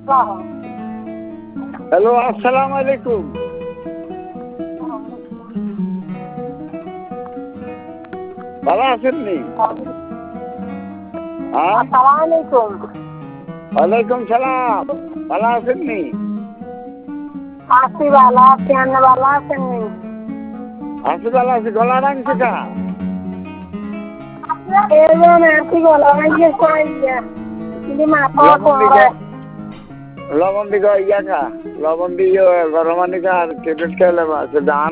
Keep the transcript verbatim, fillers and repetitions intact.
Hello, আসসালামু আলাইকুম। ভালো আছেননি? ওয়ালাইকুম সালাম। ভালো আছেননি? আছি ভালো আছি, আপনি ভালো আছেননি? আছি ভালো আছি। গলা ভাঙছে কা? এই জন্য আছি গলা ভাঙছে কইয়া কিন্তু মাথা লবণ করে দিকে লবণ দিকে ইয়া খা, লবণ দিয়ে গরম পানি খা আর ট্যাবলেট খেলে